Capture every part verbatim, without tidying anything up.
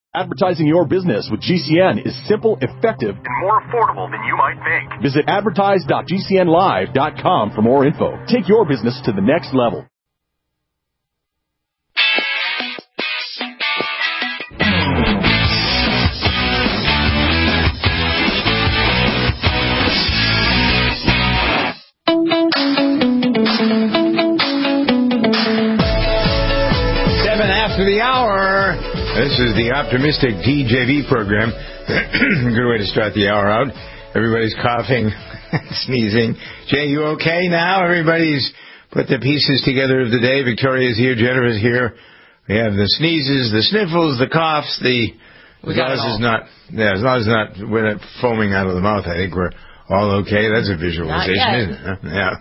Advertising your business with G C N is simple, effective, and more affordable than you might think. Visit advertise dot g c n live dot com for more info. Take your business to the next level. Seven after the hour. This is the Optimistic D J V program. Good way to start the hour out. Everybody's coughing, sneezing. Jay, you okay now? Everybody's put the pieces together of the day. Victoria's here. Jennifer's here. We have the sneezes, the sniffles, the coughs, the... We as got long it as all. it's not, yeah, as long as it's not, we're not foaming out of the mouth, I think we're all okay. That's a visualization, isn't it?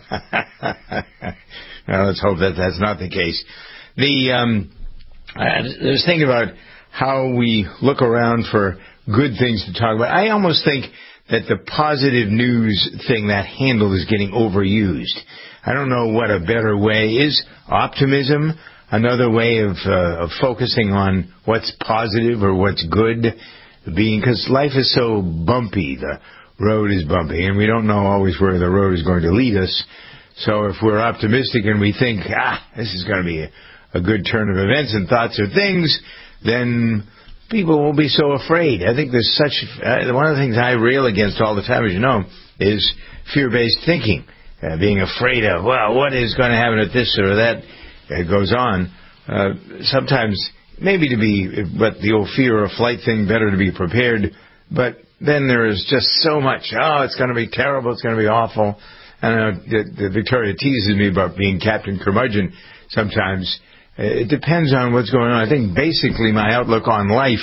Yeah. Well, let's hope that that's not the case. The, um... I was thinking about how we look around for good things to talk about. I almost think that the positive news thing, that handle, is getting overused. I don't know what a better way is. Optimism, another way of, uh, of focusing on what's positive or what's good, being, because life is so bumpy. The road is bumpy, and we don't know always where the road is going to lead us. So if we're optimistic and we think, ah, this is going to be a a good turn of events and thoughts or things, then people won't be so afraid. I think there's such... Uh, one of the things I rail against all the time, as you know, is fear-based thinking. Uh, being afraid of, well, what is going to happen if this or that uh, goes on. Uh, sometimes, maybe to be, but the old fear or flight thing, better to be prepared. But then there is just so much, oh, it's going to be terrible, it's going to be awful. And uh, the, the Victoria teases me about being Captain Curmudgeon sometimes. It depends on what's going on. I think basically my outlook on life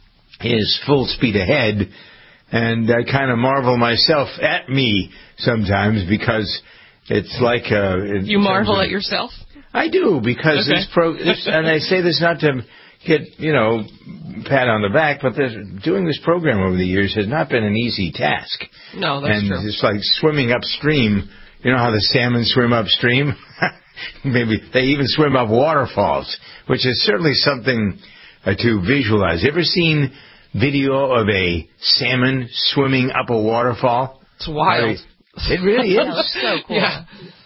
is full speed ahead, and I kind of marvel myself at me sometimes because it's like... Uh, you marvel of, at yourself? I do, because okay. this pro... This, and I say this not to get, you know, pat on the back, but this, doing this program over the years has not been an easy task. No, that's and true. And it's like swimming upstream. You know how the salmon swim upstream? Maybe they even swim up waterfalls, which is certainly something uh, to visualize. You ever seen video of a salmon swimming up a waterfall? It's wild. It really is. It's so cool. Yeah.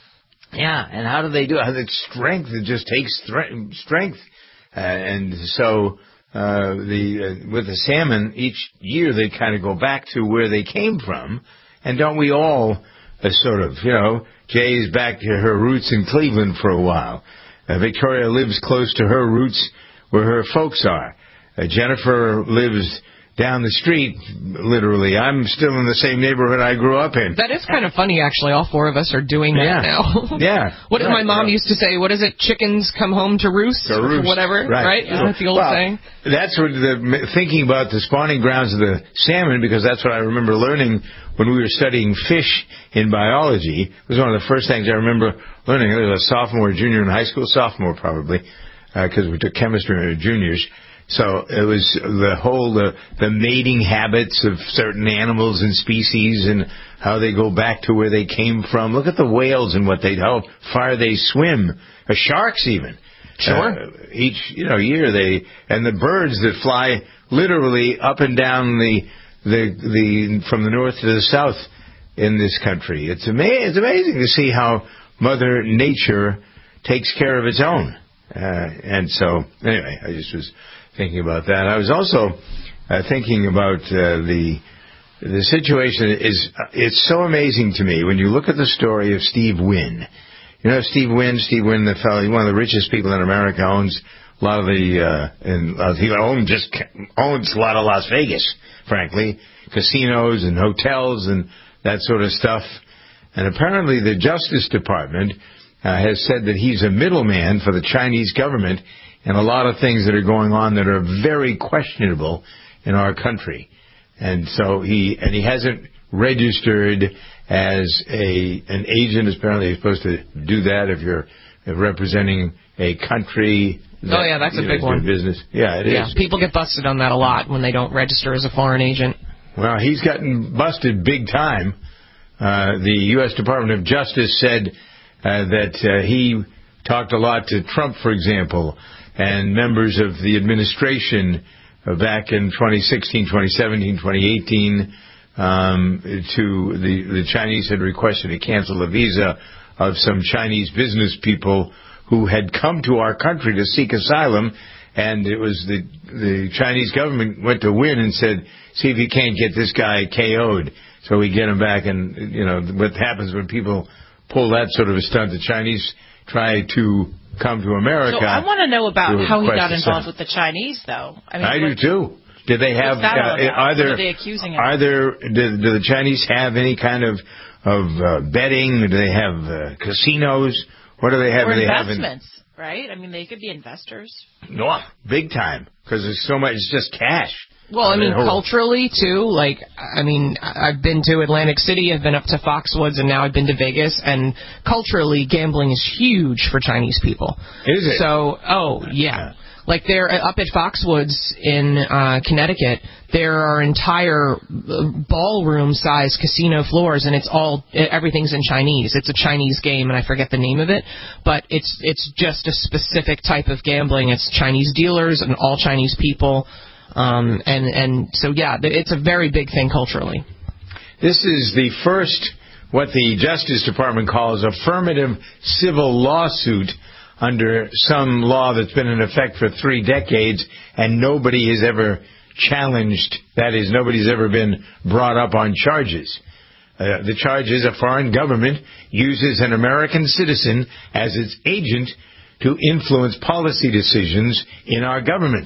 Yeah, and how do they do it? How the strength, it just takes thre- strength. Uh, and so uh, the uh, with the salmon, each year they kind of go back to where they came from. And don't we all uh, sort of, you know, Jay's back to her roots in Cleveland for a while. Uh, Victoria lives close to her roots where her folks are. Uh, Jennifer lives down the street, literally. I'm still in the same neighborhood I grew up in. That is kind of funny, actually. All four of us are doing that yeah. now. yeah. What did right, my mom yeah. used to say? What is it? Chickens come home to roost? To roost. Or whatever, right? right? Isn't that the old well, saying? That's what the, thinking about the spawning grounds of the salmon, because that's what I remember learning when we were studying fish in biology. It was one of the first things I remember learning. I was a sophomore, junior in high school, sophomore probably, because uh, we took chemistry when we were juniors. So it was the whole, the, the mating habits of certain animals and species and how they go back to where they came from. Look at the whales and what they, how far they swim. Or sharks even. Sure. Uh, each, you know, year they, and the birds that fly literally up and down the, the, the, from the north to the south in this country. It's ama- it's amazing to see how Mother Nature takes care of its own. Uh, and so, anyway, I just was thinking about that. I was also uh, thinking about uh, the the situation is uh, it's so amazing to me when you look at the story of Steve Wynn. You know Steve Wynn, Steve Wynn, the fellow, one of the richest people in America, owns a lot of the uh, and uh, he owns just owns a lot of Las Vegas, frankly, casinos and hotels and that sort of stuff. And apparently, the Justice Department uh, has said that he's a middleman for the Chinese government and a lot of things that are going on that are very questionable in our country. And so he and he hasn't registered as a an agent. Apparently, you're supposed to do that if you're representing a country. That, oh yeah, that's a know, big one. Business. Yeah, it yeah, is. People get busted on that a lot when they don't register as a foreign agent. Well, he's gotten busted big time. Uh, the U S Department of Justice said uh, that uh, he talked a lot to Trump, for example, and members of the administration uh, back in twenty sixteen, twenty seventeen, twenty eighteen, um, to the, the Chinese had requested to cancel a visa of some Chinese business people who had come to our country to seek asylum, and it was the the Chinese government went to win and said, see if you can't get this guy K O'd, so we get him back. And, you know, what happens when people pull that sort of a stunt, the Chinese try to come to America. So I want to know about to how he got request involved asylum. with the Chinese, though. I, mean, I what, do, too. Did they have, what's that all uh, about? are there, What are they accusing him are of? there, do, do the Chinese have any kind of, of uh, betting? Do they have uh, casinos? What do they have? Or do they investments, have in, right? I mean, they could be investors. no, big time, because there's so much, it's just cash. Well, I mean, whole, culturally, too, like, I mean, I've been to Atlantic City, I've been up to Foxwoods, and now I've been to Vegas, and culturally, gambling is huge for Chinese people. Is it? So, oh, yeah. yeah. Like, they're up at Foxwoods in uh, Connecticut, there are entire ballroom-sized casino floors, and it's all, everything's in Chinese. It's a Chinese game, and I forget the name of it, but it's it's just a specific type of gambling. It's Chinese dealers and all Chinese people. Um, and, and so, yeah, it's a very big thing culturally. This is the first, what the Justice Department calls affirmative civil lawsuit under some law that's been in effect for three decades, and nobody has ever challenged, that is, nobody's ever been brought up on charges. Uh, the charge is a foreign government uses an American citizen as its agent to influence policy decisions in our government.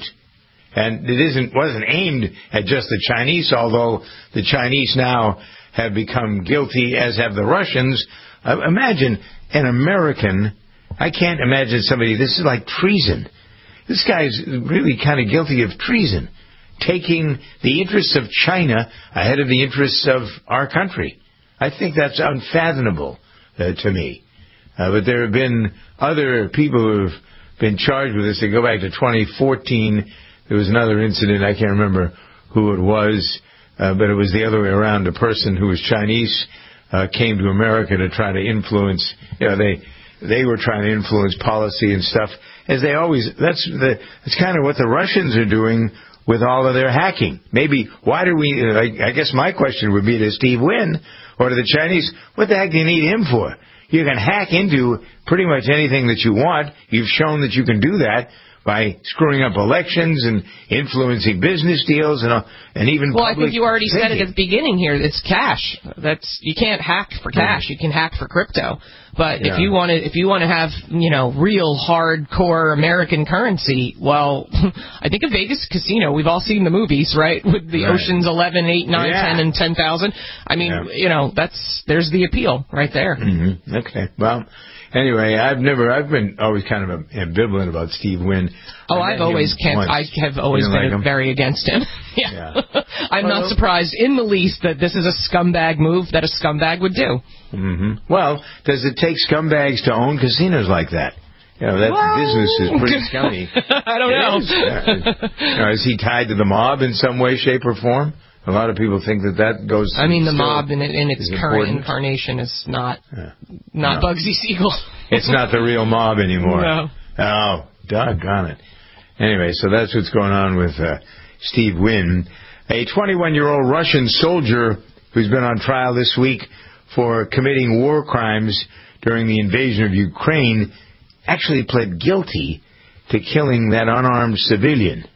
And it isn't wasn't aimed at just the Chinese, although the Chinese now have become guilty, as have the Russians. Uh, imagine an American. I can't imagine somebody. This is like treason. This guy's really kind of guilty of treason, taking the interests of China ahead of the interests of our country. I think that's unfathomable uh, to me. Uh, but there have been other people who have been charged with this. They go back to twenty fourteen. There was another incident, I can't remember who it was, uh, but it was the other way around. A person who was Chinese uh, came to America to try to influence, you know, they they were trying to influence policy and stuff, as they always, that's the that's kind of what the Russians are doing with all of their hacking. Maybe, why do we, uh, I, I guess my question would be to Steve Wynn or to the Chinese, what the heck do you need him for? You can hack into pretty much anything that you want. You've shown that you can do that by screwing up elections and influencing business deals and uh, and even well, public I think you already thinking. said it at the beginning here. It's cash. That's you can't hack for cash. You can hack for crypto. But Yeah. if you want to, if you want to have, you know, real hardcore American currency, well, I think a Vegas casino. We've all seen the movies, right? With the Right. Oceans eleven, eight, nine, Yeah. ten, and ten thousand. I mean, Yeah. you know, that's there's the appeal right there. Mm-hmm. Okay. Well, anyway, I've never, I've been always kind of ambivalent about Steve Wynn. Oh, I met I've always him can't. once. I have always You don't been like him? very against him. yeah, Yeah. I'm Well- not surprised in the least that this is a scumbag move that a scumbag would do. Mm-hmm. Well, does it take scumbags to own casinos like that? You know, that Well- business is pretty scummy. I don't It know. is. Yeah. You know, is he tied to the mob in some way, shape, or form? A lot of people think that that goes. I mean, the still mob in, in its is current important. incarnation is not Yeah. not No. Bugsy Siegel. It's not the real mob anymore. No. Oh, doggone it. Anyway, so that's what's going on with uh, Steve Wynn. A twenty-one-year-old Russian soldier who's been on trial this week for committing war crimes during the invasion of Ukraine actually pled guilty to killing that unarmed civilian.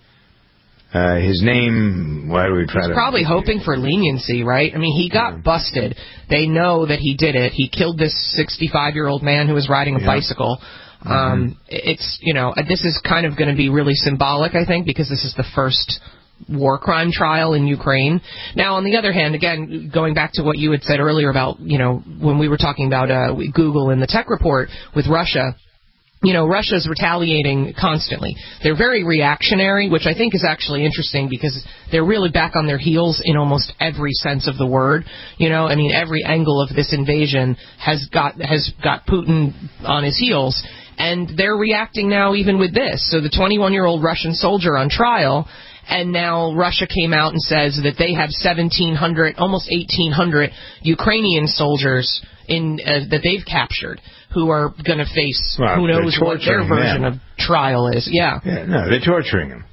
Uh, his name, why do we try He's to... probably hoping for leniency, right? I mean, he got busted. They know that he did it. He killed this sixty-five-year-old man who was riding a Yeah. bicycle. Mm-hmm. Um, it's, you know, this is kind of going to be really symbolic, I think, because this is the first war crime trial in Ukraine. Now, on the other hand, again, going back to what you had said earlier about, you know, when we were talking about uh, Google and the tech report with Russia, you know, Russia's retaliating constantly. They're very reactionary, which I think is actually interesting because they're really back on their heels in almost every sense of the word. You know, I mean, every angle of this invasion has got has got Putin on his heels, and they're reacting now even with this. So the twenty-one-year-old Russian soldier on trial, and now Russia came out and says that they have seventeen hundred, almost eighteen hundred Ukrainian soldiers in uh, that they've captured, who are going to face Well, who knows they're what their torturing version them. of trial is. Yeah. Yeah, no, they're torturing him.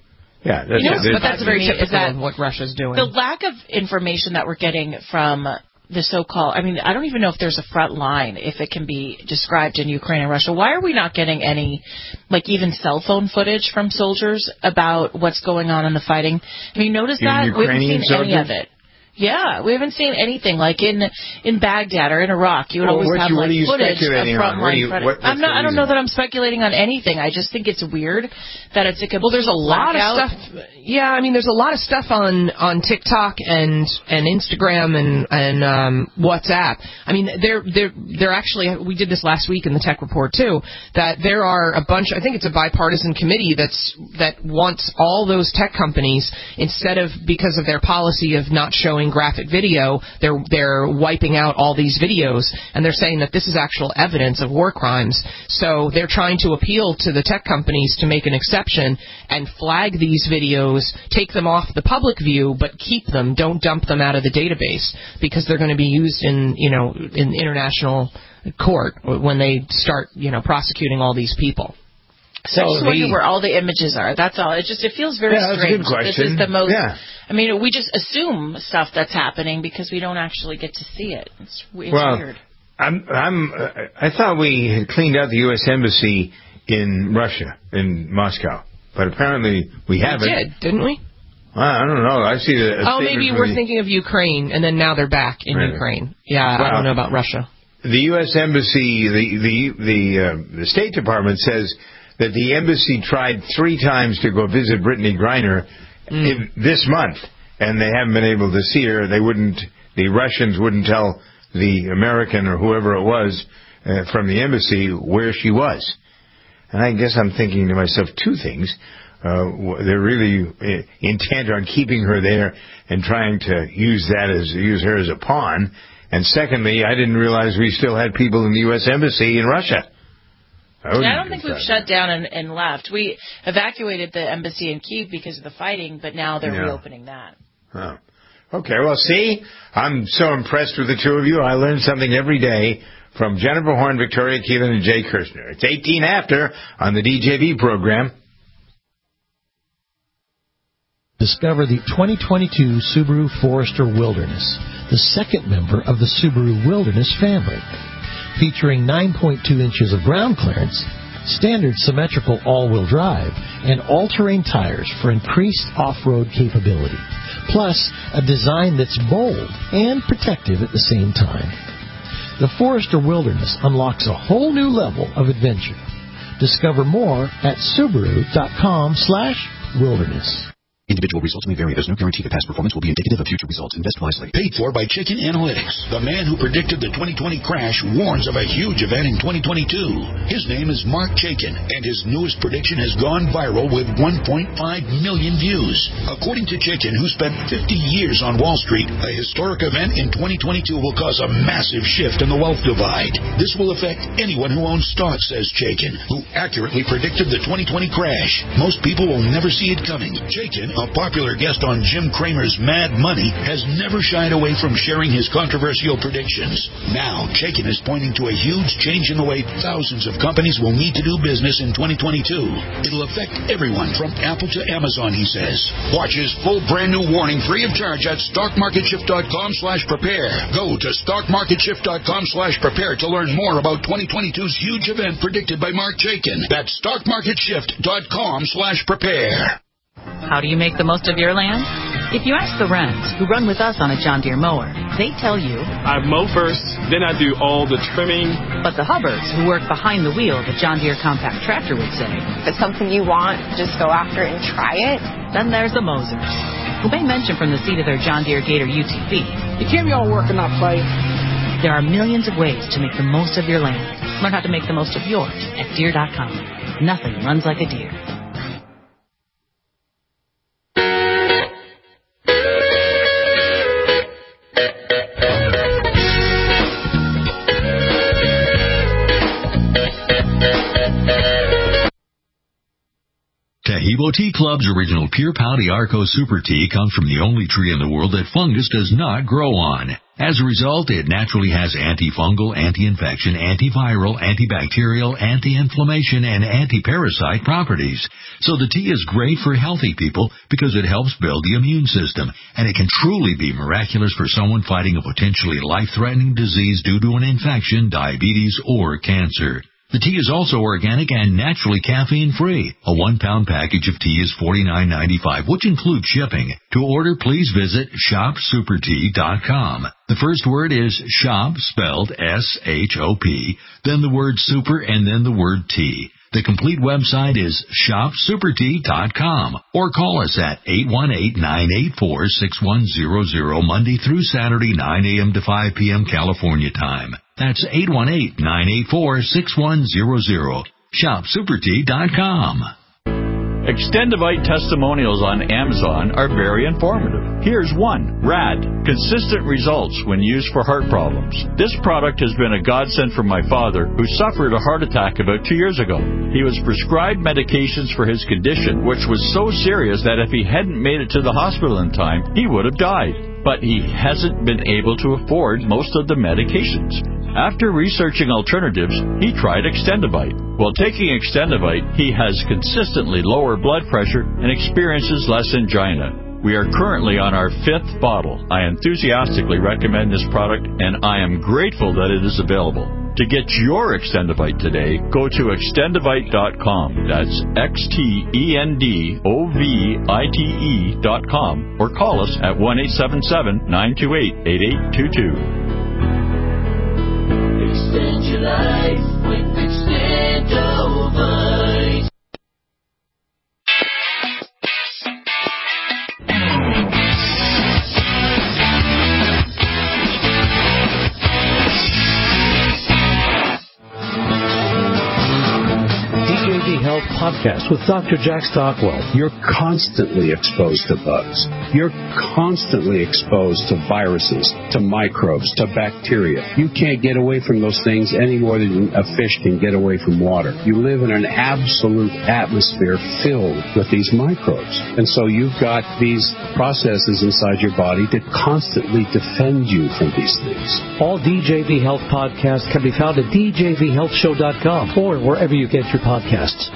Yeah, that's, you know, yeah, but that's very me typical is that of what Russia's doing. The lack of information that we're getting from the so-called, I mean, I don't even know if there's a front line, if it can be described in Ukraine and Russia. Why are we not getting any, like even cell phone footage from soldiers about what's going on in the fighting? Have you noticed In that? We haven't Ukrainian seen any soldiers? of it. Yeah, we haven't seen anything like in in Baghdad or in Iraq. You would Well, always what have you- like what are you footage of speculating on? What do you- frontline. what- what's I'm not. the I don't reason? know that I'm speculating on anything. I just think it's weird that it's a complete Well, there's a lot blackout. of stuff. Yeah, I mean, there's a lot of stuff on, on TikTok and and Instagram and and um, WhatsApp. I mean, they're they're they're actually. We did this last week in the Tech Report too. That there are a bunch. I think it's a bipartisan committee that's that wants all those tech companies, instead of, because of their policy of not showing graphic video, they're they're wiping out all these videos, and they're saying that this is actual evidence of war crimes. So they're trying to appeal to the tech companies to make an exception and flag these videos, take them off the public view, but keep them. Don't dump them out of the database, because they're going to be used in, you know, in international court when they start, you know, prosecuting all these people. So I just the- wonder where all the images are. That's all. It just it feels very Yeah, that's a strange. good question. This is the most. Yeah. I mean, we just assume stuff that's happening because we don't actually get to see it. It's, it's well, weird. I'm, I'm, uh, I thought we had cleaned out the U S Embassy in Russia, in Moscow, but apparently we haven't. We did, didn't we? I don't know. I see the. Oh, maybe we're thinking of Ukraine, and then now they're back in Right. Ukraine. Yeah, Well, I don't know about Russia. The U S Embassy, the the the, uh, the State Department says that the embassy tried three times to go visit Brittany Griner Mm. in, this month, and they haven't been able to see her. They wouldn't. The Russians wouldn't tell the American or whoever it was uh, from the embassy where she was. And I guess I'm thinking to myself two things. Uh, they're really uh, intent on keeping her there and trying to use that as use her as a pawn. And secondly, I didn't realize we still had people in the U S Embassy in Russia. I, Yeah, I don't think we've shut down and, and left. We evacuated the embassy in Kyiv because of the fighting, but now they're Yeah. reopening that. Oh. Okay, well, see, I'm so impressed with the two of you. I learn something every day from Jennifer Horn, Victoria Keelan, and Jay Kirshner. It's eighteen after on the D J V program. Discover the twenty twenty-two Subaru Forester Wilderness, the second member of the Subaru Wilderness family. Featuring nine point two inches of ground clearance, standard symmetrical all-wheel drive, and all-terrain tires for increased off-road capability. Plus, a design that's bold and protective at the same time. The Forester Wilderness unlocks a whole new level of adventure. Discover more at Subaru.com slash wilderness. Individual results may vary. There's no guarantee that past performance will be indicative of future results. Invest wisely. Paid for by Chicken Analytics. The man who predicted the twenty twenty crash warns of a huge event in twenty twenty-two. His name is Mark Chaikin, and his newest prediction has gone viral with one point five million views. According to Chaikin, who spent fifty years on Wall Street, a historic event in twenty twenty-two will cause a massive shift in the wealth divide. This will affect anyone who owns stock, says Chaikin, who accurately predicted the twenty twenty crash. Most people will never see it coming. Chaikin, a popular guest on Jim Cramer's Mad Money, has never shied away from sharing his controversial predictions. Now, Chaikin is pointing to a huge change in the way thousands of companies will need to do business in twenty twenty-two. It'll affect everyone from Apple to Amazon, he says. Watch his full brand new warning free of charge at stockmarketshift.com slash prepare. Go to stockmarketshift.com slash prepare to learn more about twenty twenty-two's huge event predicted by Mark Chaikin. That's stockmarketshift.com slash prepare. How do you make the most of your land? If you ask the Wrens, who run with us on a John Deere mower, they tell you, I mow first, then I do all the trimming. But the Hubbards, who work behind the wheel, the John Deere compact tractor would say, if it's something you want, just go after it and try it. Then there's the Mosers, who may mention from the seat of their John Deere Gator U T V. You can't be all work and not play. There are millions of ways to make the most of your land. Learn how to make the most of yours at Deere dot com. Nothing runs like a Deere. Cahiba Although Tea Club's original Pure Pouty Arco Super Tea comes from the only tree in the world that fungus does not grow on. As a result, it naturally has antifungal, anti-infection, antiviral, antibacterial, anti-inflammation, and anti-parasite properties. So the tea is great for healthy people because it helps build the immune system, and it can truly be miraculous for someone fighting a potentially life-threatening disease due to an infection, diabetes, or cancer. The tea is also organic and naturally caffeine-free. A one-pound package of tea is forty-nine ninety-five, which includes shipping. To order, please visit shop super tea dot com. The first word is shop, spelled S H O P, then the word super, and then the word tea. The complete website is shop super tea dot com, or call us at eight one eight, nine eight four, six one zero zero Monday through Saturday, nine a.m. to five p.m. California time. That's eight one eight, nine eight four, six one zero zero. shop super tea dot com. Extendivite testimonials on Amazon are very informative. Here's one. Rad. Consistent results when used for heart problems. This product has been a godsend for my father, who suffered a heart attack about two years ago. He was prescribed medications for his condition, which was so serious that if he hadn't made it to the hospital in time, he would have died. But he hasn't been able to afford most of the medications. After researching alternatives, he tried Extendivite. While taking Extendivite, he has consistently lower blood pressure and experiences less angina. We are currently on our fifth bottle. I enthusiastically recommend this product, and I am grateful that it is available. To get your Extendivite today, go to extendivite dot com. That's X T E N D O V I T E dot com, or call us at one eight seven seven, nine two eight, eight eight two two. Extend your life with Extendivite. Health Podcast with Doctor Jack Stockwell. You're constantly exposed to bugs. You're constantly exposed to viruses, to microbes, to bacteria. You can't get away from those things any more than a fish can get away from water. You live in an absolute atmosphere filled with these microbes. And so you've got these processes inside your body that constantly defend you from these things. All D J V Health podcasts can be found at D J V health show dot com or wherever you get your podcasts.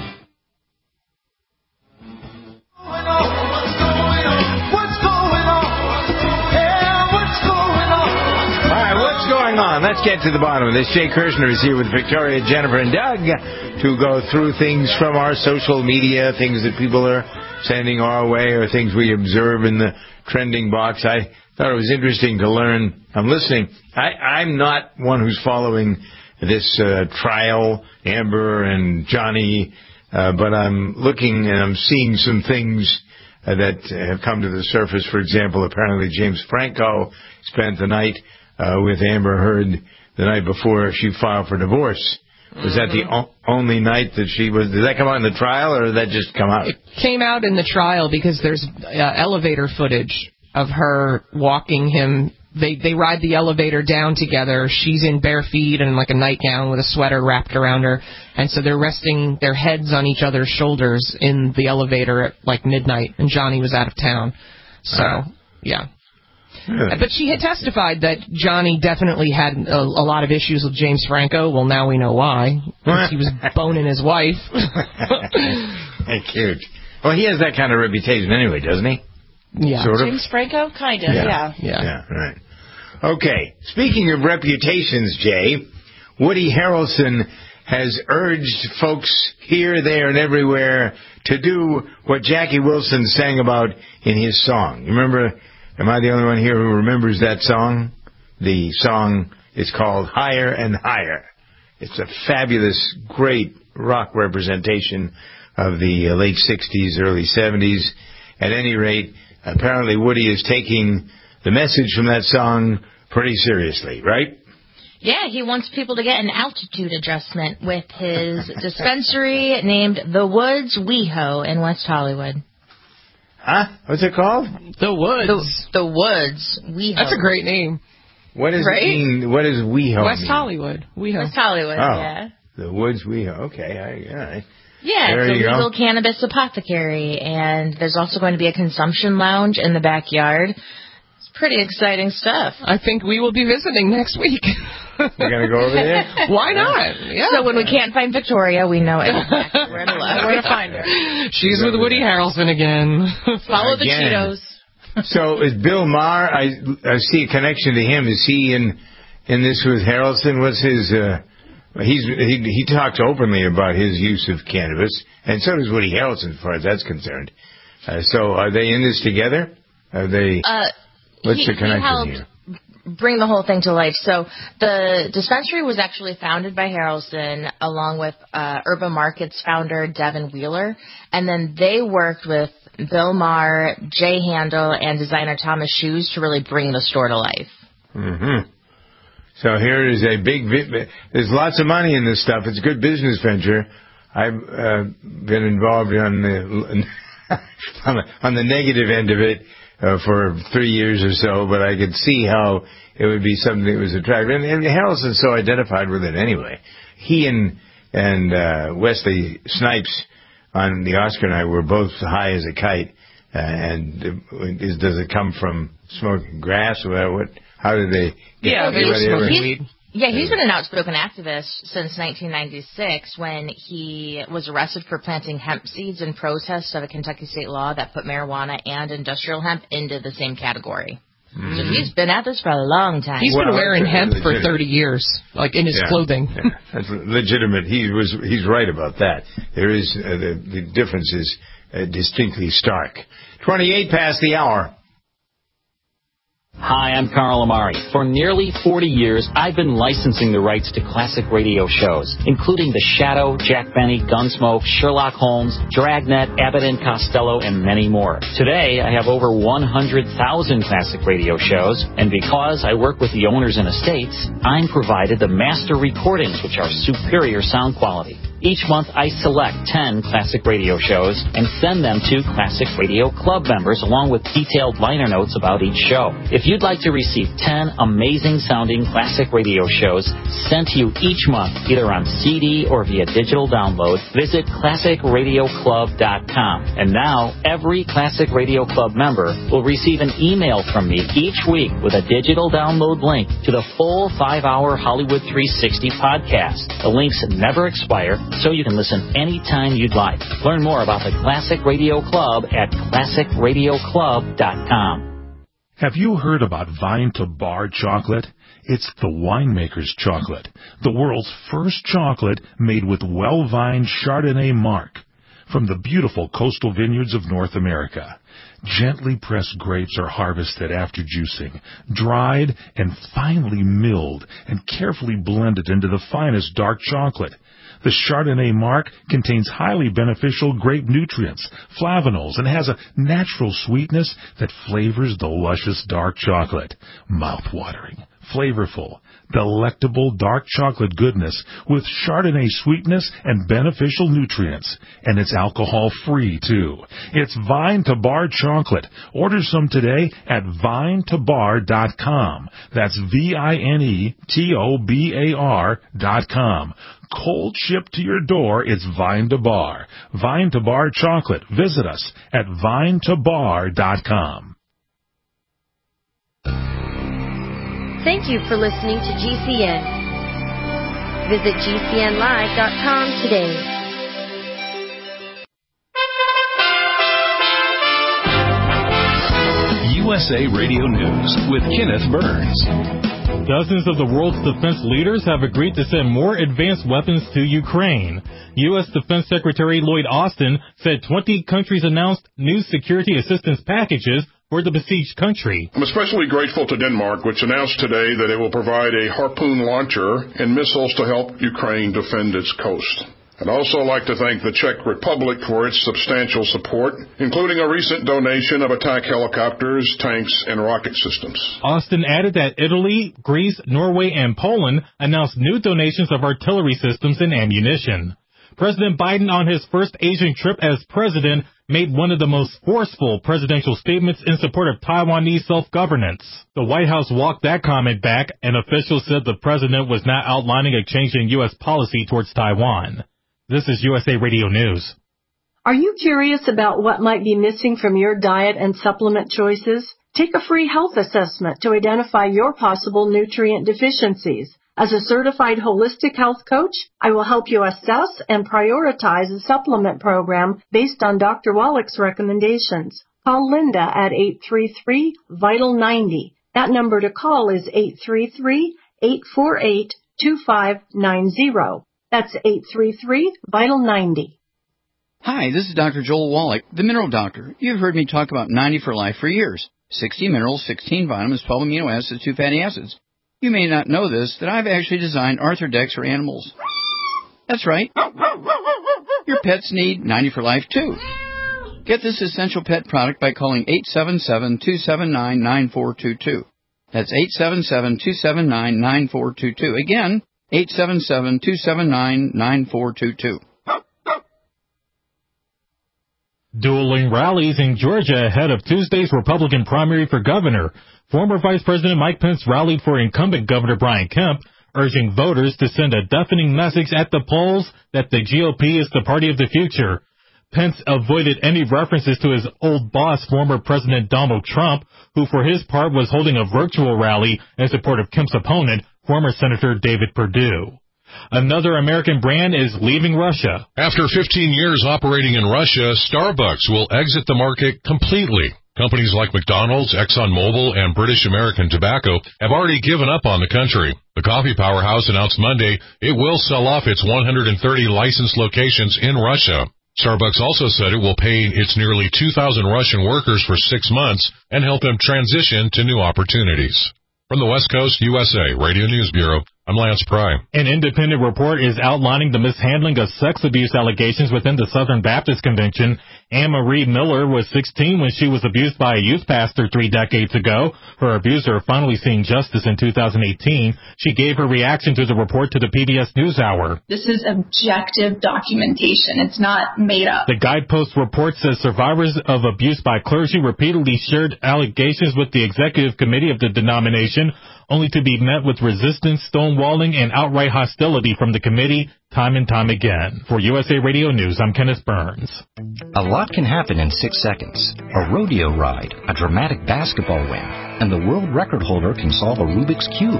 Let's get to the bottom of this. Jay Kirshner is here with Victoria, Jennifer, and Doug to go through things from our social media, things that people are sending our way, or things we observe in the trending box. I thought it was interesting to learn. I'm listening. I, I'm not one who's following this uh, trial, Amber and Johnny, uh, but I'm looking and I'm seeing some things uh, that have come to the surface. For example, apparently James Franco spent the night Uh, with Amber Heard the night before she filed for divorce. Was that the o- only night that she was? Did that come out in the trial, or did that just come out? It came out in the trial because there's uh, elevator footage of her walking him. They they ride the elevator down together. She's in bare feet and like a nightgown with a sweater wrapped around her, and so they're resting their heads on each other's shoulders in the elevator at like midnight. And Johnny was out of town, so uh, yeah. Really? But she had testified that Johnny definitely had a, a lot of issues with James Franco. Well, now we know why. He was boning his wife. Hey, cute. Well, he has that kind of reputation anyway, doesn't he? Yeah. Sort of? James Franco? Kind of, yeah. Yeah. yeah. Yeah, right. Okay. Speaking of reputations, Jay, Woody Harrelson has urged folks here, there, and everywhere to do what Jackie Wilson sang about in his song. You remember... Am I the only one here who remembers that song? The song is called Higher and Higher. It's a fabulous, great rock representation of the late sixties, early seventies. At any rate, apparently Woody is taking the message from that song pretty seriously, right? Yeah, he wants people to get an altitude adjustment with his dispensary named The Woods WeHo in West Hollywood. Huh? What's it called? The Woods. The, the Woods. WeHo. That's a great name. What does right? it mean? What does WeHo West mean? Hollywood. WeHo. West Hollywood, oh, yeah. The Woods WeHo. Okay. I, all right. Yeah, there it's a you legal go. cannabis apothecary, and there's also going to be a consumption lounge in the backyard. It's pretty exciting stuff. I think we will be visiting next week. You're going to go over there? Why not? Yeah. So when we can't find Victoria, we know exactly where to look. Where to find her. She's with Woody Harrelson again. Follow the Again. Cheetos. So is Bill Maher, I, I see a connection to him. Is he in in this with Harrelson? What's his... Uh, he's he, he talks openly about his use of cannabis, and so does Woody Harrelson as far as that's concerned. Uh, so are they in this together? Are they... Uh, what's he, the connection he helped here? Bring the whole thing to life. So the dispensary was actually founded by Harrelson along with uh, Urban Markets founder Devin Wheeler, and then they worked with Bill Maher, Jay Handel, and designer Thomas Shoes to really bring the store to life. Mm-hmm. So here is a big, there's lots of money in this stuff. It's a good business venture. I've uh, been involved on the, on the on the negative end of it uh, for three years or so, but I could see how it would be something that was attractive. And, and Harrelson's so identified with it anyway. He and and uh, Wesley Snipes on the Oscar night were both high as a kite. Uh, and uh, is, does it come from smoking grass or what? How did they get Yeah, they were smoking weed. Yeah, he's been an outspoken activist since nineteen ninety-six when he was arrested for planting hemp seeds in protest of a Kentucky state law that put marijuana and industrial hemp into the same category. Mm-hmm. So he's been at this for a long time. He's well, been wearing hemp legit. for thirty years, like in his yeah, clothing. Yeah, that's legitimate. He was he's right about that. There is uh, the, the difference is uh, distinctly stark. twenty-eight past the hour. Hi, I'm Carl Amari. For nearly forty years, I've been licensing the rights to classic radio shows, including The Shadow, Jack Benny, Gunsmoke, Sherlock Holmes, Dragnet, Abbott and Costello, and many more. Today, I have over one hundred thousand classic radio shows, and because I work with the owners and estates, I'm provided the master recordings, which are superior sound quality. Each month, I select ten classic radio shows and send them to Classic Radio Club members along with detailed liner notes about each show. If you'd like to receive ten amazing-sounding classic radio shows sent to you each month, either on C D or via digital download, visit classic radio club dot com. And now, every Classic Radio Club member will receive an email from me each week with a digital download link to the full five-hour Hollywood three sixty podcast. The links never expire, so you can listen anytime you'd like. Learn more about the Classic Radio Club at classic radio club dot com. Have you heard about Vine to Bar chocolate? It's the winemaker's chocolate, the world's first chocolate made with well-vined Chardonnay marc from the beautiful coastal vineyards of North America. Gently pressed grapes are harvested after juicing, dried and finely milled and carefully blended into the finest dark chocolate. The Chardonnay marc contains highly beneficial grape nutrients, flavanols, and has a natural sweetness that flavors the luscious dark chocolate. Mouth-watering, flavorful, delectable dark chocolate goodness with Chardonnay sweetness and beneficial nutrients. And it's alcohol-free, too. It's Vine to Bar chocolate. Order some today at vine to bar dot com. That's V I N E T O B A R dot com. Cold shipped to your door, it's Vine to Bar. Vine to Bar chocolate. Visit us at vine to bar dot com. Thank you for listening to G C N. Visit G C N live dot com today. U S A Radio News with Kenneth Burns. Dozens of the world's defense leaders have agreed to send more advanced weapons to Ukraine. U S. Defense Secretary Lloyd Austin said twenty countries announced new security assistance packages for the besieged country. I'm especially grateful to Denmark, which announced today that it will provide a Harpoon launcher and missiles to help Ukraine defend its coast. I'd also like to thank the Czech Republic for its substantial support, including a recent donation of attack helicopters, tanks, and rocket systems. Austin added that Italy, Greece, Norway, and Poland announced new donations of artillery systems and ammunition. President Biden, on his first Asian trip as president, made one of the most forceful presidential statements in support of Taiwanese self-governance. The White House walked that comment back, and officials said the president was not outlining a change in U S policy towards Taiwan. This is U S A Radio News. Are you curious about what might be missing from your diet and supplement choices? Take a free health assessment to identify your possible nutrient deficiencies. As a certified holistic health coach, I will help you assess and prioritize a supplement program based on Doctor Wallach's recommendations. Call Linda at eight three three, VITAL ninety. That number to call is eight three three, eight four eight, two five nine zero. That's eight three three, VITAL ninety. Hi, this is Doctor Joel Wallach, the Mineral Doctor. You've heard me talk about ninety for Life for years. sixty minerals, sixteen vitamins, twelve amino acids, two fatty acids. You may not know this, that I've actually designed Arthrodex for animals. That's right. Your pets need ninety for Life, too. Get this essential pet product by calling eight seven seven, two seven nine, nine four two two. That's eight seven seven, two seven nine, nine four two two. Again, eight seven seven, two seven nine, nine four two two. Dueling rallies in Georgia ahead of Tuesday's Republican primary for governor. Former Vice President Mike Pence rallied for incumbent Governor Brian Kemp, urging voters to send a deafening message at the polls that the G O P is the party of the future. Pence avoided any references to his old boss, former President Donald Trump, who for his part was holding a virtual rally in support of Kemp's opponent, former Senator David Perdue. Another American brand is leaving Russia. After fifteen years operating in Russia, Starbucks will exit the market completely. Companies like McDonald's, ExxonMobil, and British American Tobacco have already given up on the country. The coffee powerhouse announced Monday it will sell off its one hundred thirty licensed locations in Russia. Starbucks also said it will pay its nearly two thousand Russian workers for six months and help them transition to new opportunities. From the West Coast, U S A Radio News Bureau, I'm Lance Pry. An independent report is outlining the mishandling of sex abuse allegations within the Southern Baptist Convention. Anne Marie Miller was sixteen when she was abused by a youth pastor three decades ago. Her abuser finally seeing justice in two thousand eighteen. She gave her reaction to the report to the P B S NewsHour. This is objective documentation. It's not made up. The Guidepost report says survivors of abuse by clergy repeatedly shared allegations with the executive committee of the denomination, only to be met with resistance, stonewalling, and outright hostility from the committee time and time again. For U S A Radio News, I'm Kenneth Burns. A lot can happen in six seconds. A rodeo ride, a dramatic basketball win, and the world record holder can solve a Rubik's Cube.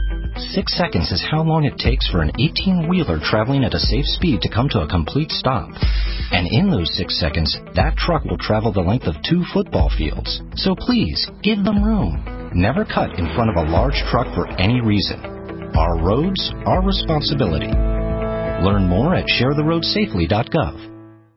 Six seconds is how long it takes for an eighteen-wheeler traveling at a safe speed to come to a complete stop. And in those six seconds, that truck will travel the length of two football fields. So please, give them room. Never cut in front of a large truck for any reason. Our roads, our responsibility. Learn more at share the road safely dot gov.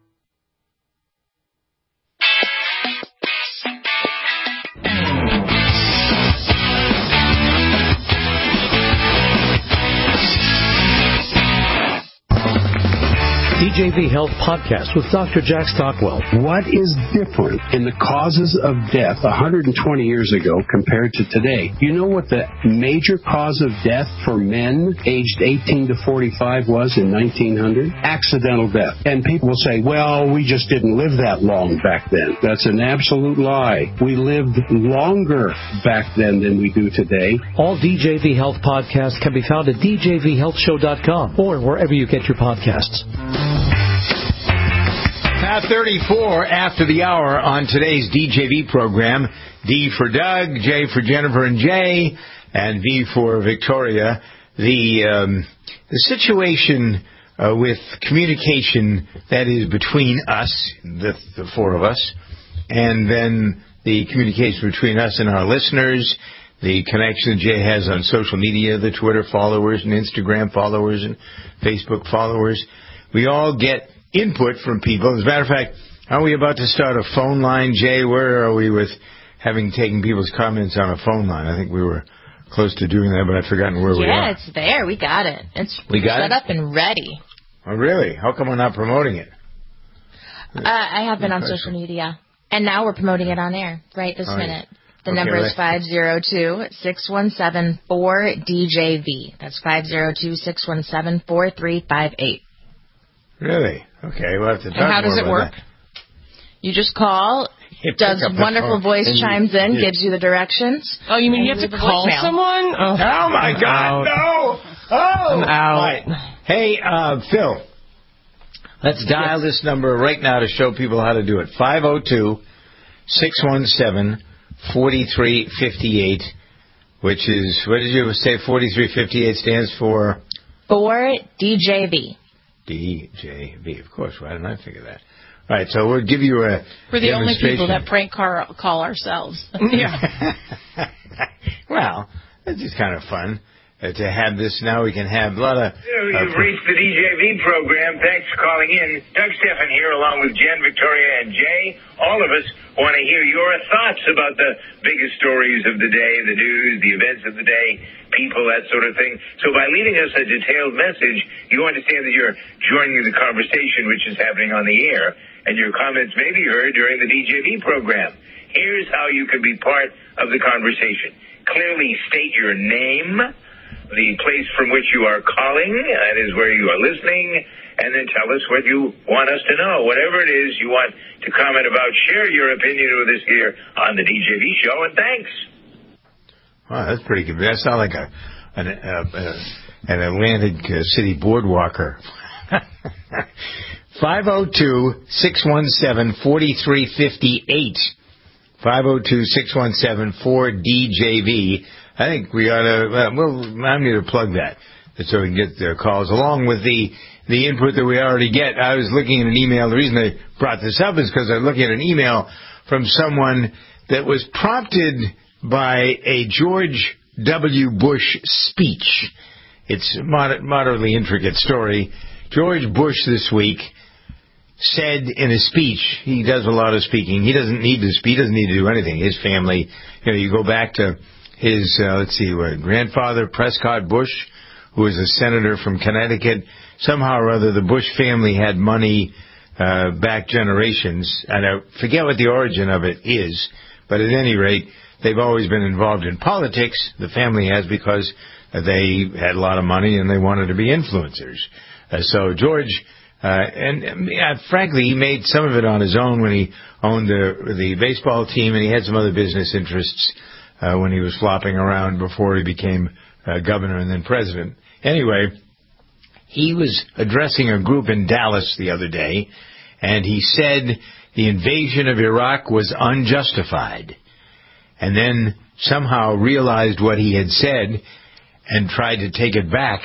D J V Health Podcast with Doctor Jack Stockwell. What is different in the causes of death one hundred twenty years ago compared to today? You know what the major cause of death for men aged eighteen to forty-five was in nineteen hundred? Accidental death. And people will say, well, we just didn't live that long back then. That's an absolute lie. We lived longer back then than we do today. All D J V Health Podcasts can be found at D J V health show dot com or wherever you get your podcasts. Now thirty-four after the hour on today's D J V program. D for Doug, J for Jennifer and Jay, and V for Victoria. The um, the situation uh, with communication that is between us, the, the four of us, and then the communication between us and our listeners, the connection that Jay has on social media, the Twitter followers and Instagram followers and Facebook followers. We all get input from people. As a matter of fact, aren't we about to start a phone line, Jay? Where are we with having taken people's comments on a phone line? I think we were close to doing that, but I've forgotten where yeah, we are. Yeah, it's there. We got it. It's we got set it? up and ready. Oh, really? How come we're not promoting it? Uh, I have been on social media, and now we're promoting it on air right this oh, minute. The okay, number is five oh two, six one seven, four D J V. That's five oh two, six one seven, four three five eight. Really? Okay, we'll have to talk And how more does it about work? That. You just call. Doug's wonderful voice and chimes you, in, you, gives you the directions. Oh, you mean you have to call someone? Oh, oh my I'm God, out. no! Oh! I'm out. Right. Hey, uh, Phil. Let's dial yes. this number right now to show people how to do it. five oh two, six one seven, four three five eight, which is, what did you say forty-three fifty-eight stands for? For D J V. D J V, of course. Why didn't I figure that? All right, so we'll give you a We're the only people that prank car call ourselves. Yeah. Well, it's just kind of fun. Uh, to have this now, we can have a lot of... You've uh, reached the D J V program. Thanks for calling in. Doug Stephan here, along with Jen, Victoria, and Jay. All of us want to hear your thoughts about the biggest stories of the day, the news, the events of the day, people, that sort of thing. So by leaving us a detailed message, you understand that you're joining the conversation which is happening on the air, and your comments may be heard during the D J V program. Here's how you can be part of the conversation. Clearly state your name, the place from which you are calling, that is where you are listening, and then tell us what you want us to know. Whatever it is you want to comment about, share your opinion with us here on the D J V show, and thanks. Wow, that's pretty good. That sounds like a an, uh, uh, an Atlantic uh, City boardwalker. five oh two, six one seven, four three five eight. five oh two, six one seven, four D J V. I think we ought to, uh, well, I'm going to plug that so we can get the calls along with the, the input that we already get. I was looking at an email. The reason I brought this up is because I was looking at an email from someone that was prompted by a George W. Bush speech. It's a moder- moderately intricate story. George Bush this week said in a speech, he does a lot of speaking. He doesn't need to speak. He doesn't need to do anything. His family, you know, you go back to his, uh, let's see, what, grandfather, Prescott Bush, who was a senator from Connecticut. Somehow or other, the Bush family had money uh, back generations, and I forget what the origin of it is, but at any rate, they've always been involved in politics. The family has, because they had a lot of money and they wanted to be influencers. Uh, so George, uh, and uh, frankly, he made some of it on his own when he owned the, the baseball team, and he had some other business interests Uh, when he was flopping around before he became uh, governor and then president. Anyway, he was addressing a group in Dallas the other day, and he said the invasion of Iraq was unjustified, and then somehow realized what he had said and tried to take it back.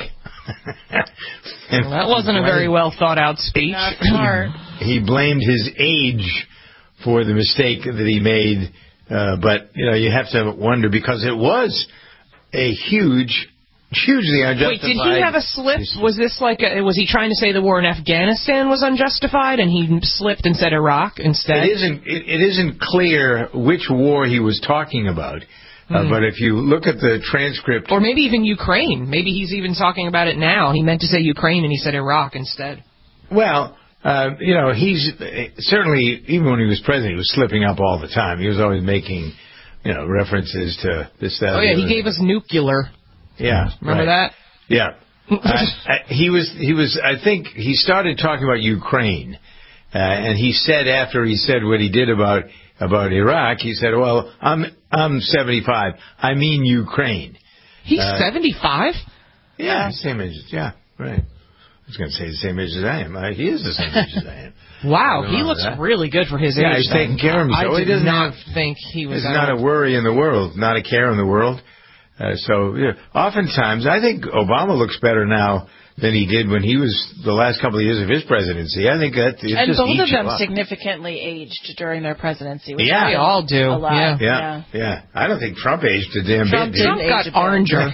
Well, that wasn't a very well thought out speech. Not smart. He blamed his age for the mistake that he made. Uh, but, you know, you have to wonder, because it was a huge, hugely unjustified... Wait, did he have a slip? Was this like a, was he trying to say the war in Afghanistan was unjustified and he slipped and said Iraq instead? It isn't, it, it isn't clear which war he was talking about. Uh, mm. But if you look at the transcript... Or maybe even Ukraine. Maybe he's even talking about it now. He meant to say Ukraine and he said Iraq instead. Well... Uh, you know, he's certainly, even when he was president, he was slipping up all the time. He was always making, you know, references to this, that. Oh, yeah, he gave us nuclear. Yeah. Remember right. that? Yeah. I, I, he was, he was, I think he started talking about Ukraine. Uh, and he said, after he said what he did about, about Iraq, he said, well, I'm, I'm seventy-five. I mean Ukraine. He's uh, seventy-five? Yeah, same age. Yeah, right. I was going to say the same age as I am. Uh, he is the same age as I am. Wow, he looks that. really good for his yeah, age. Yeah, he's taking care of himself. I did he not have, think he was... There's not a worry in the world, not a care in the world. Uh, so, yeah, oftentimes, I think Obama looks better now than he did when he was the last couple of years of his presidency. I think that it and just both of them up. significally aged during their presidency. Which yeah, they all do. A lot. Yeah. Yeah, yeah, yeah. I don't think Trump aged a damn Trump bit. Trump got oranger.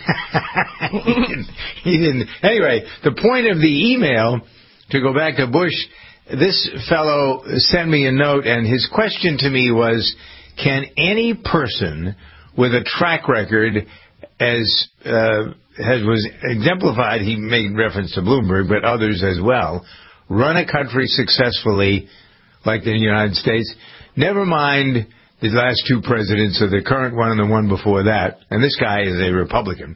he, didn't, he didn't. Anyway, the point of the email, to go back to Bush, this fellow sent me a note, and his question to me was, can any person with a track record as uh, as was exemplified, he made reference to Bloomberg, but others as well, run a country successfully like the United States? Never mind the last two presidents, or the current one and the one before that. And this guy is a Republican.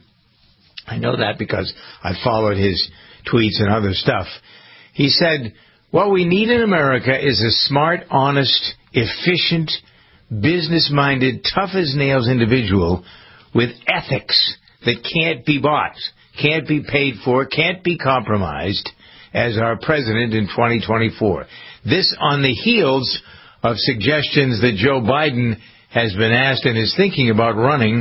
I know that because I followed his tweets and other stuff. He said, what we need in America is a smart, honest, efficient, business-minded, tough-as-nails individual with ethics that can't be bought, can't be paid for, can't be compromised, as our president in twenty twenty-four. This on the heels of suggestions that Joe Biden has been asked and is thinking about running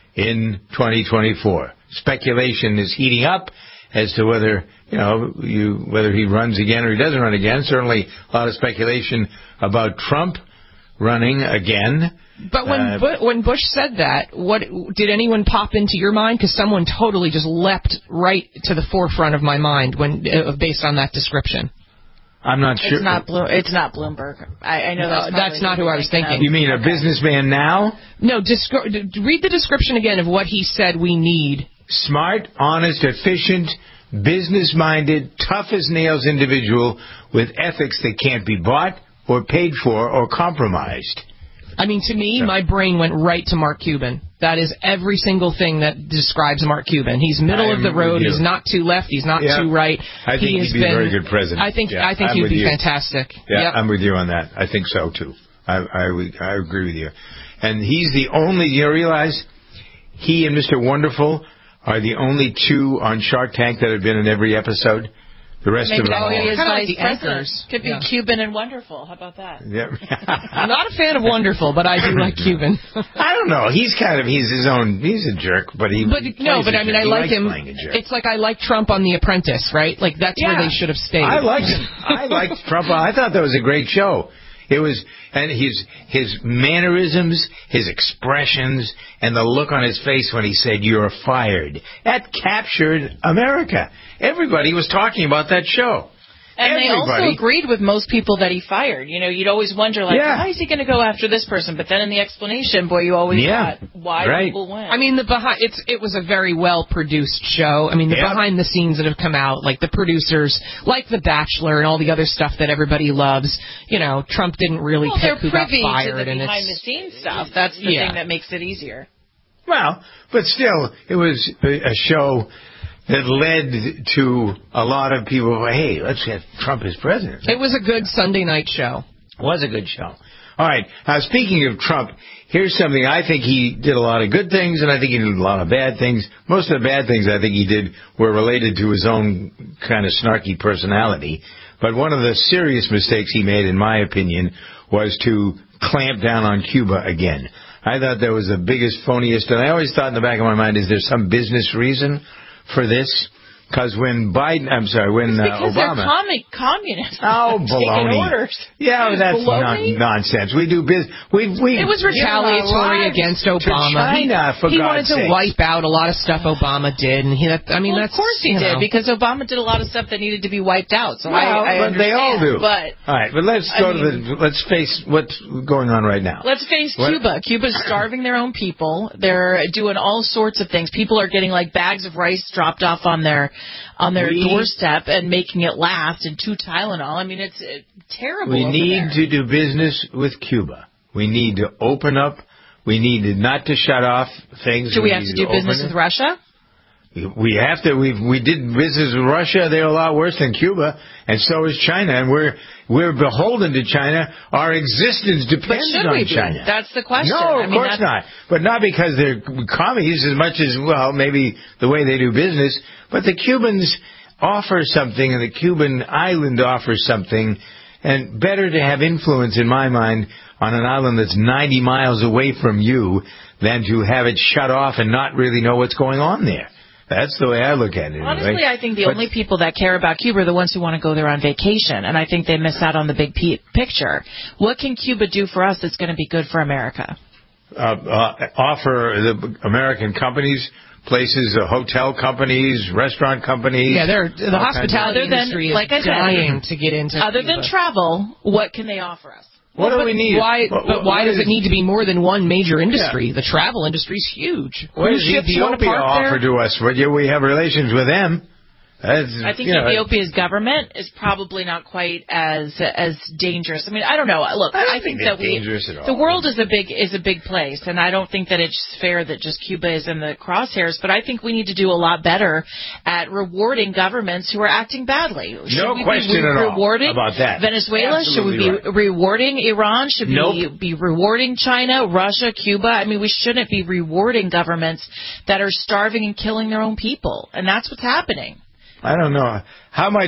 in twenty twenty-four. Speculation is heating up as to whether, you know, you, whether he runs again or he doesn't run again. Certainly a lot of speculation about Trump running again. But when uh, Bu- when Bush said that, what did anyone pop into your mind? Because someone totally just leapt right to the forefront of my mind when uh, based on that description. I'm not sure. It's not Blo- It's not Bloomberg. I, I know that's uh, that's not who I was thinking. Of. You mean a okay. businessman now? No, descri- read the description again of what he said we need. Smart, honest, efficient, business-minded, tough-as-nails individual with ethics that can't be bought or paid for or compromised. I mean, to me, my brain went right to Mark Cuban. That is every single thing that describes Mark Cuban. He's middle I'm of the road. with you. He's not too left. He's not Yeah. too right. I think he he'd be been, a very good president. I think Yeah, I think I'm he'd with be you. fantastic. Yeah, yep. I'm with you on that. I think so, too. I, I, I agree with you. And he's the only, you realize, he and Mister Wonderful are the only two on Shark Tank that have been in every episode. The rest Maybe of them that are would be his Kinda like vice the president. anchors. Could be Yeah. Cuban and Wonderful. How about that? Yeah. I'm not a fan of Wonderful, but I do like Cuban. I don't know. He's kind of, he's his own, he's a jerk, but he But he no, plays but a I mean, jerk. I He like likes him. playing a jerk. It's like I like Trump on The Apprentice, right? Like that's Yeah. where they should have stayed. I liked him. I liked Trump. I thought that was a great show. It was, and his his mannerisms, his expressions, and the look on his face when he said, "You're fired." That captured America. Everybody was talking about that show. And Everybody. they also agreed with most people that he fired. You know, you'd always wonder, like, Yeah. why is he going to go after this person? But then in the explanation, boy, you always Yeah. thought, why Right. people went. I mean, the behind it's it was a very well produced show. I mean, the Yeah. behind the scenes that have come out, like the producers, like The Bachelor and all the other stuff that everybody loves. You know, Trump didn't really well, they're pick who got privy fired, to the and it's behind-the-scenes stuff. That's the Yeah. thing that makes it easier. Well, but still, it was a a show that led to a lot of people, hey, let's have Trump as president. it was a good Sunday night show. Was a good show. All right. Now, speaking of Trump, here's something. I think he did a lot of good things, and I think he did a lot of bad things. Most of the bad things I think he did were related to his own kind of snarky personality. But one of the serious mistakes he made, in my opinion, was to clamp down on Cuba again. I thought that was the biggest, phoniest, and I always thought in the back of my mind, is there some business reason for this? Because when Biden, I'm sorry, when It's uh, because Obama... they're commun- communists. Oh, Taking baloney. orders. Yeah, that's Baloney? non- nonsense. We do business. We, we, It was retaliatory against Obama. To China, for he God's wanted to sakes. wipe out a lot of stuff Obama did, and he. That, I mean, well, that's of course he you did, know. because Obama did a lot of stuff that needed to be wiped out. So Well, I, I but they all do. But all right, but let's I go mean- to the. Let's face what's going on right now. Let's face What- Cuba. Cuba's starving their own people. They're doing all sorts of things. People are getting like bags of rice dropped off on their on their We- doorstep and making it last, and two Tylenol. I mean, it's uh, terrible. We over need there. to do business with Cuba. We need to open up. We need to not to shut off things. Do we have need to do business open with it. Russia? We have to. We we did business with Russia. They're a lot worse than Cuba, and so is China. And we're we're beholden to China. Our existence But depends should on we be? China. That's the question. No, of I mean, course that's- not. But not because they're commies as much as, well, maybe the way they do business. But the Cubans offer something, and the Cuban island offers something, and better to have influence, in my mind, on an island that's ninety miles away from you than to have it shut off and not really know what's going on there. That's the way I look at it. Honestly, anyway. I think the But- only people that care about Cuba are the ones who want to go there on vacation, and I think they miss out on the big p- picture. What can Cuba do for us that's going to be good for America? Uh, uh, offer the American companies, places, uh, hotel companies, restaurant companies. Yeah, they're the all kinds of- hospitality Other than- industry is like I said, dying to get into. Other Cuba. than travel, what can they offer us? What Well, do we but need? Why, What- but what- why what does is- it need to be more than one major industry? The travel industry is huge. What Cruise does ships want to Ethiopia park offer there? to us? Well, yeah, we have relations with them. That's, I think you know, Ethiopia's government is probably not quite as as dangerous. I mean, I don't know. Look, I don't I, think think they're that we dangerous at all. the world is a big is a big place, and I don't think that it's fair that just Cuba is in the crosshairs. But I think we need to do a lot better at rewarding governments who are acting badly. Should No we question be at all rewarding about that. Venezuela? Absolutely Should we be right. rewarding Iran? Should Nope. we be rewarding China, Russia, Cuba? I mean, we shouldn't be rewarding governments that are starving and killing their own people, and that's what's happening. I don't know how much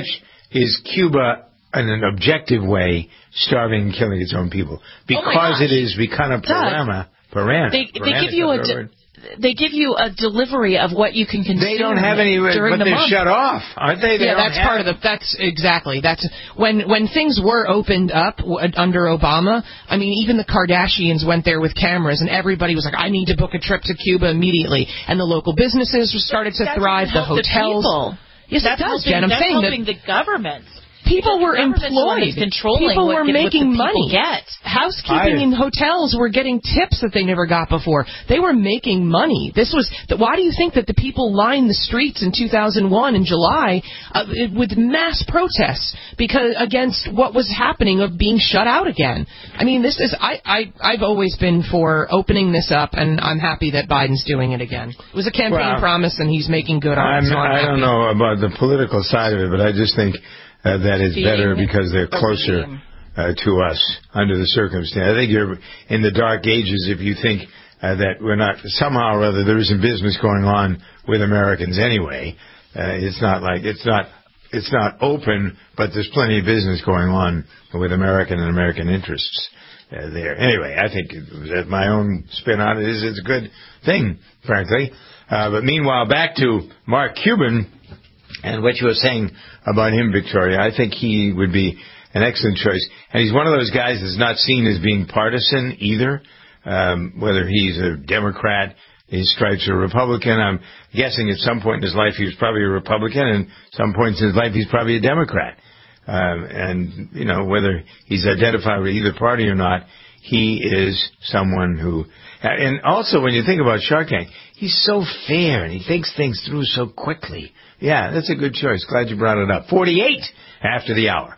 is Cuba, in an objective way, starving and killing its own people? Because oh it is become a parama. Parana. They, they give you a de- they give you a delivery of what you can consume. They don't have any, during but the they're month. shut off, aren't they? they yeah, don't that's have part of the. That's exactly. That's when when things were opened up w- under Obama. I mean, even the Kardashians went there with cameras, and everybody was like, "I need to book a trip to Cuba immediately." And the local businesses started to That thrive. doesn't The help hotels. people. Yes, that's it does, helping, Jen. I'm that's saying helping that the government. people were The employed. Controlling people what were get, making what the money. Get. Housekeeping I, in hotels were getting tips that they never got before. They were making money. This was. Why do you think that the people lined the streets in two thousand one in July uh, with mass protests because against what was happening of being shut out again? I mean, this is. I, I I've always been for opening this up, and I'm happy that Biden's doing it again. It was a campaign well, promise, and he's making good on I'm, it. So I'm I happy. don't know about the political side of it, but I just think. Uh, that is better because they're closer uh, to us under the circumstance. I think you're in the dark ages if you think uh, that we're not, somehow or other there isn't business going on with Americans anyway. Uh, it's not like, it's not, it's not open, but there's plenty of business going on with American and American interests uh, there. Anyway, I think that my own spin on it is it's a good thing, frankly. Uh, but meanwhile, back to Mark Cuban. And what you were saying about him, Victoria, I think he would be an excellent choice. And he's one of those guys that's not seen as being partisan either, um, whether he's a Democrat, his stripes are Republican. I'm guessing at some point in his life he was probably a Republican, and some points in his life he's probably a Democrat. Um, and, you know, whether he's identified with either party or not, he is someone who... And also, when you think about Shark Tank, he's so fair, and he thinks things through so quickly. Yeah, that's a good choice. Glad you brought it up. forty-eight after the hour.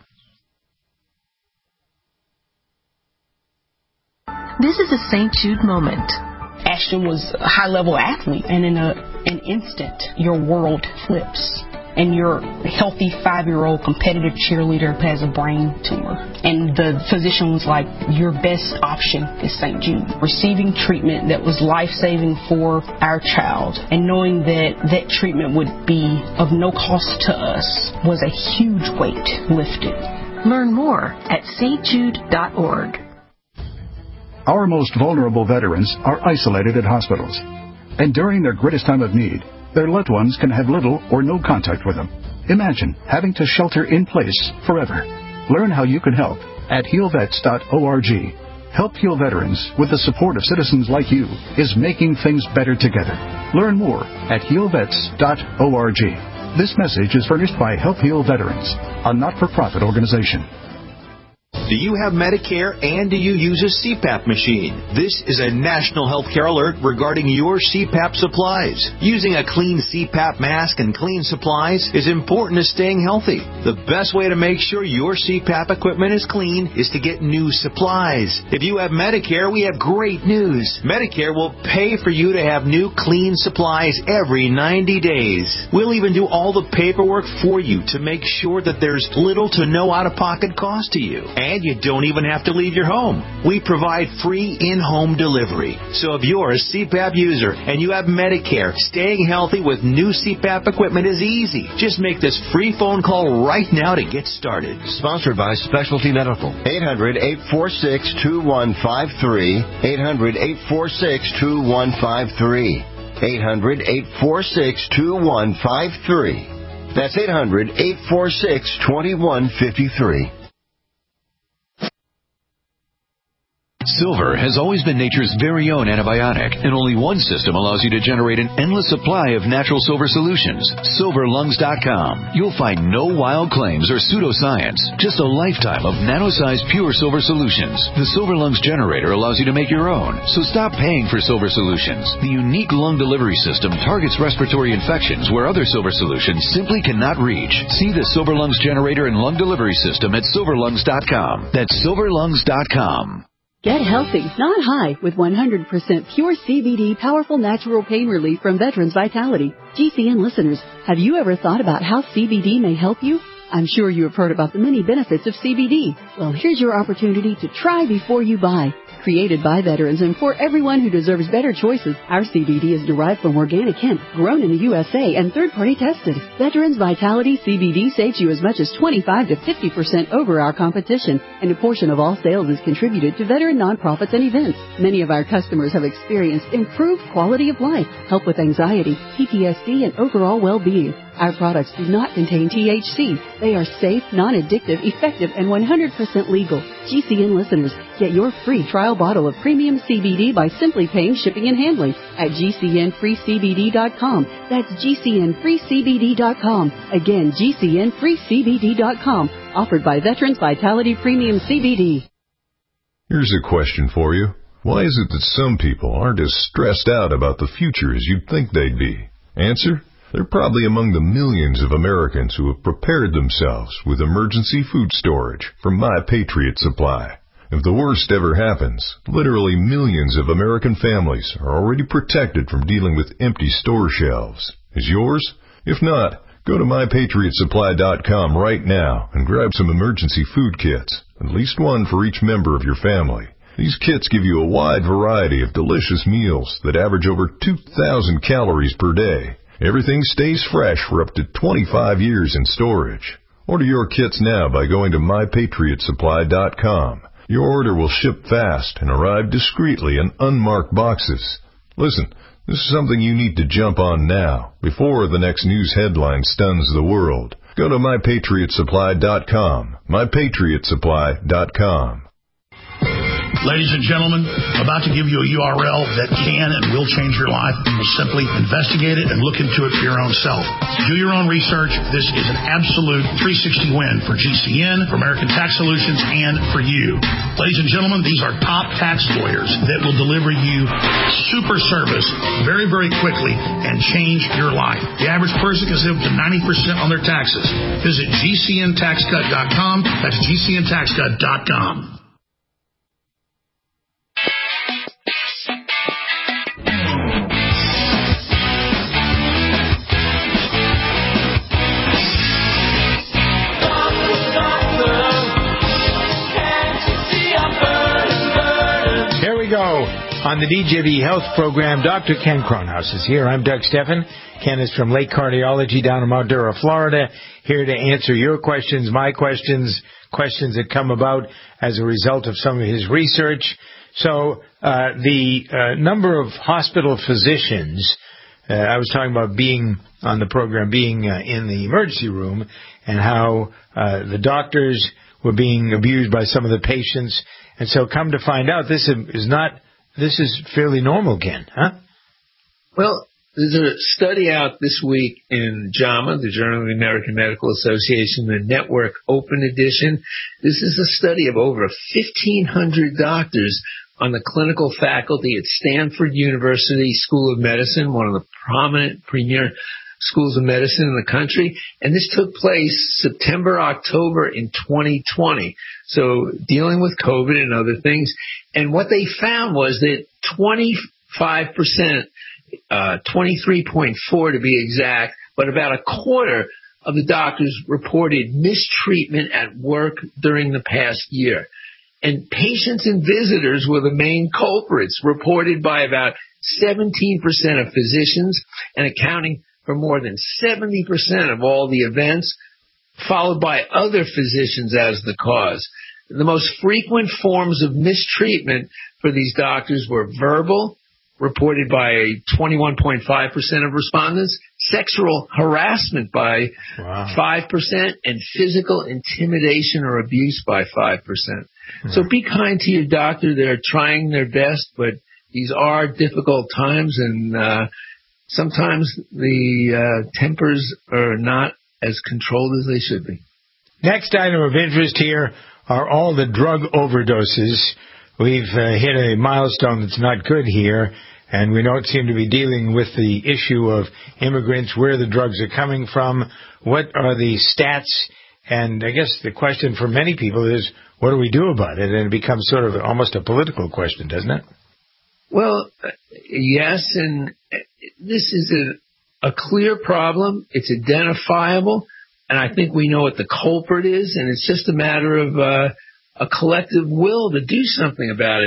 This is a Saint Jude moment. Ashton was a high-level athlete, and in a, an instant, your world flips. And your healthy five-year-old competitive cheerleader has a brain tumor. And the physician was like, your best option is Saint Jude. Receiving treatment that was life-saving for our child and knowing that that treatment would be of no cost to us was a huge weight lifted. Learn more at s t jude dot org. Our most vulnerable veterans are isolated at hospitals. And during their greatest time of need, their loved ones can have little or no contact with them. Imagine having to shelter in place forever. Learn how you can help at heal vets dot org. Help Heal Veterans, with the support of citizens like you, is making things better together. Learn more at heal vets dot org. This message is furnished by Help Heal Veterans, a not-for-profit organization. Do you have Medicare and do you use a C PAP machine? This is a national healthcare alert regarding your C PAP supplies. Using a clean C PAP mask and clean supplies is important to staying healthy. The best way to make sure your C PAP equipment is clean is to get new supplies. If you have Medicare, we have great news. Medicare will pay for you to have new clean supplies every ninety days. We'll even do all the paperwork for you to make sure that there's little to no out-of-pocket cost to you. And you don't even have to leave your home. We provide free in-home delivery. So if you're a C PAP user and you have Medicare, staying healthy with new C PAP equipment is easy. Just make this free phone call right now to get started. Sponsored by Specialty Medical. eight hundred, eight four six, two one five three. eight hundred, eight four six, two one five three. eight hundred, eight four six, two one five three. That's eight hundred, eight four six, two one five three. Silver has always been nature's very own antibiotic, and only one system allows you to generate an endless supply of natural silver solutions. silver lungs dot com. You'll find no wild claims or pseudoscience, just a lifetime of nano-sized pure silver solutions. The Silver Lungs generator allows you to make your own, so stop paying for silver solutions. The unique lung delivery system targets respiratory infections where other silver solutions simply cannot reach. See the Silver Lungs generator and lung delivery system at silver lungs dot com. That's silver lungs dot com. Get healthy, not high, with one hundred percent pure C B D powerful natural pain relief from Veterans Vitality. G C N listeners, have you ever thought about how C B D may help you? I'm sure you have heard about the many benefits of C B D. Well, here's your opportunity to try before you buy. Created by veterans and for everyone who deserves better choices, our C B D is derived from organic hemp, grown in the U S A and third-party tested. Veterans Vitality C B D saves you as much as twenty-five to fifty percent over our competition, and a portion of all sales is contributed to veteran nonprofits and events. Many of our customers have experienced improved quality of life, help with anxiety, P T S D, and overall well-being. Our products do not contain T H C. They are safe, non-addictive, effective, and one hundred percent legal. G C N listeners, get your free trial bottle of premium C B D by simply paying shipping and handling at G C N free C B D dot com. That's G C N free C B D dot com. Again, G C N free C B D dot com. Offered by Veterans Vitality Premium C B D. Here's a question for you. Why is it that some people aren't as stressed out about the future as you'd think they'd be? Answer? They're probably among the millions of Americans who have prepared themselves with emergency food storage from My Patriot Supply. If the worst ever happens, literally millions of American families are already protected from dealing with empty store shelves. Is yours? If not, go to my patriot supply dot com right now and grab some emergency food kits, at least one for each member of your family. These kits give you a wide variety of delicious meals that average over two thousand calories per day. Everything stays fresh for up to twenty-five years in storage. Order your kits now by going to my patriot supply dot com. Your order will ship fast and arrive discreetly in unmarked boxes. Listen, this is something you need to jump on now, before the next news headline stuns the world. Go to my patriot supply dot com. my patriot supply dot com. Ladies and gentlemen, about to give you a U R L that can and will change your life. Simply investigate it and look into it for your own self. Do your own research. This is an absolute three sixty win for G C N, for American Tax Solutions, and for you. Ladies and gentlemen, these are top tax lawyers that will deliver you super service very, very quickly and change your life. The average person can save up to ninety percent on their taxes. Visit G C N tax cut dot com. That's G C N tax cut dot com. On the D J V Health Program, Doctor Ken Kronhaus is here. I'm Doug Steffen. Ken is from Lake Cardiology down in Mount Dura, Florida, here to answer your questions, my questions, questions that come about as a result of some of his research. So uh, the uh, number of hospital physicians, uh, I was talking about being on the program, being uh, in the emergency room, and how uh, the doctors were being abused by some of the patients. And so come to find out, this is not... This is fairly normal, Ken, huh? Well, there's a study out this week in JAMA, the Journal of the American Medical Association, the Network Open Edition. This is a study of over fifteen hundred doctors on the clinical faculty at Stanford University School of Medicine, one of the prominent premier schools of medicine in the country. And this took place September, October in twenty twenty. So dealing with COVID and other things. And what they found was that twenty-five percent, uh, twenty-three point four to be exact, but about a quarter of the doctors reported mistreatment at work during the past year. And patients and visitors were the main culprits, reported by about seventeen percent of physicians and accounting for more than seventy percent of all the events, followed by other physicians as the cause. The most frequent forms of mistreatment for these doctors were verbal, reported by twenty-one point five percent of respondents, sexual harassment by wow. five percent, and physical intimidation or abuse by five percent. Hmm. So be kind to your doctor. They're trying their best, but these are difficult times, and uh, sometimes the uh, tempers are not as controlled as they should be. Next item of interest here are all the drug overdoses. We've uh, hit a milestone that's not good here, and we don't seem to be dealing with the issue of immigrants, where the drugs are coming from, what are the stats, and I guess the question for many people is, what do we do about it? And it becomes sort of almost a political question, doesn't it? Well, yes, and this is a, a clear problem. It's identifiable. And I think we know what the culprit is, and it's just a matter of uh, a collective will to do something about it.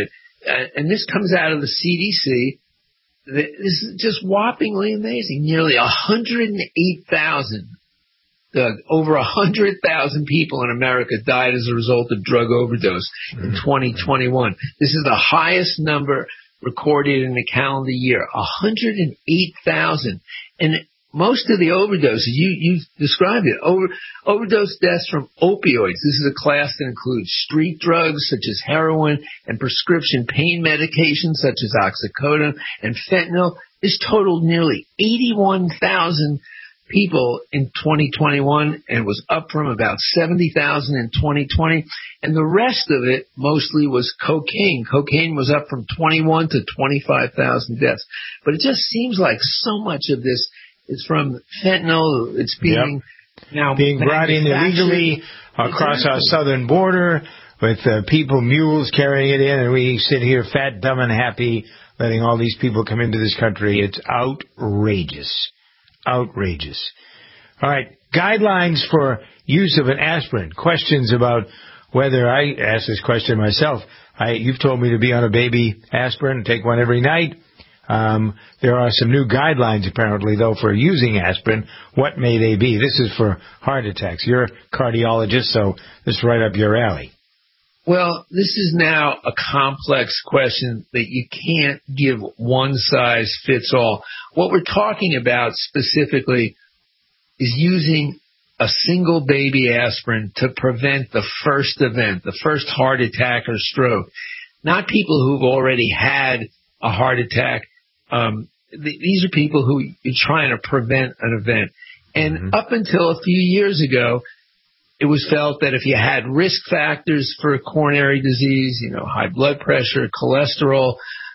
uh, and this comes out of the C D C. This is just whoppingly amazing. Nearly one hundred eight thousand, Doug, over one hundred thousand people in America died as a result of drug overdose in twenty twenty-one. This is the highest number recorded in a calendar year, one hundred eight thousand. And most of the overdoses, you, you described it, over, overdose deaths from opioids. This is a class that includes street drugs such as heroin and prescription pain medications such as oxycodone and fentanyl. This totaled nearly eighty-one thousand people in twenty twenty-one and was up from about seventy thousand in twenty twenty. And the rest of it mostly was cocaine. Cocaine was up from twenty-one to twenty-five thousand deaths. But it just seems like so much of this is from fentanyl. It's being yep. now being brought in illegally across exactly. our southern border with uh, people, mules carrying it in, and we sit here fat, dumb, and happy letting all these people come into this country. It's outrageous. Outrageous. All right, guidelines for use of an aspirin. Questions about whether, I asked this question myself. I, you've told me to be on a baby aspirin, take one every night. Um, there are some new guidelines, apparently, though, for using aspirin. What may they be? This is for heart attacks. You're a cardiologist, so this is right up your alley. Well, this is now a complex question that you can't give one size fits all. What we're talking about specifically is using a single baby aspirin to prevent the first event, the first heart attack or stroke. Not people who've already had a heart attack. Um, th- these are people who you're trying to prevent an event. And mm-hmm. up until a few years ago, it was felt that if you had risk factors for coronary disease, you know, high blood pressure, cholesterol,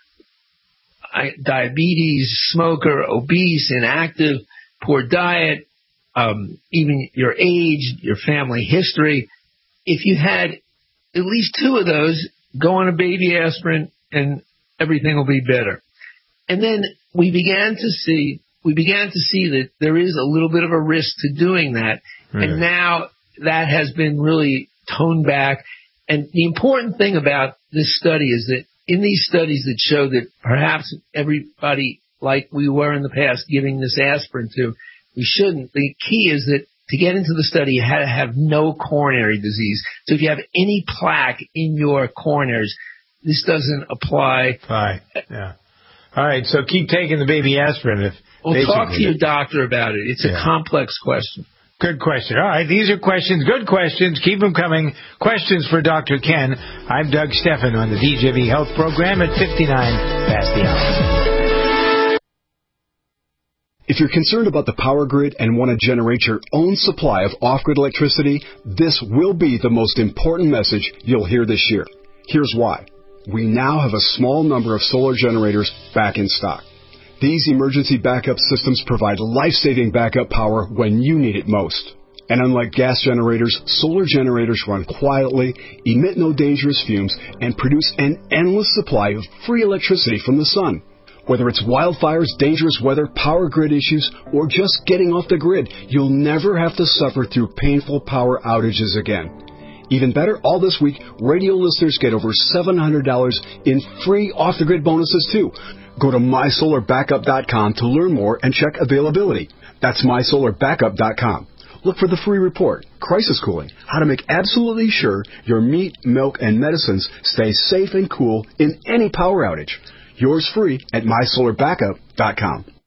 diabetes, smoker, obese, inactive, poor diet, um, even your age, your family history, if you had at least two of those, go on a baby aspirin and everything will be better. And then we began to see, we began to see that there is a little bit of a risk to doing that. Right. And now that has been really toned back. And the important thing about this study is that in these studies that show that perhaps everybody, like we were in the past, giving this aspirin to, we shouldn't. The key is that to get into the study, you had to have no coronary disease. So if you have any plaque in your coronaries, this doesn't apply. Right. Yeah. All right. So keep taking the baby aspirin. If well, talk to your doctor about it. It's yeah. a complex question. Good question. All right, these are questions, good questions. Keep them coming. Questions for Doctor Ken. I'm Doug Stephan on the D J V Health Program at fifty-nine past the hour. If you're concerned about the power grid and want to generate your own supply of off-grid electricity, this will be the most important message you'll hear this year. Here's why. We now have a small number of solar generators back in stock. These emergency backup systems provide life-saving backup power when you need it most. And unlike gas generators, solar generators run quietly, emit no dangerous fumes, and produce an endless supply of free electricity from the sun. Whether it's wildfires, dangerous weather, power grid issues, or just getting off the grid, you'll never have to suffer through painful power outages again. Even better, all this week, radio listeners get over seven hundred dollars in free off-the-grid bonuses, too. Go to my solar backup dot com to learn more and check availability. That's my solar backup dot com. Look for the free report, Crisis Cooling, how to make absolutely sure your meat, milk, and medicines stay safe and cool in any power outage. Yours free at my solar backup dot com.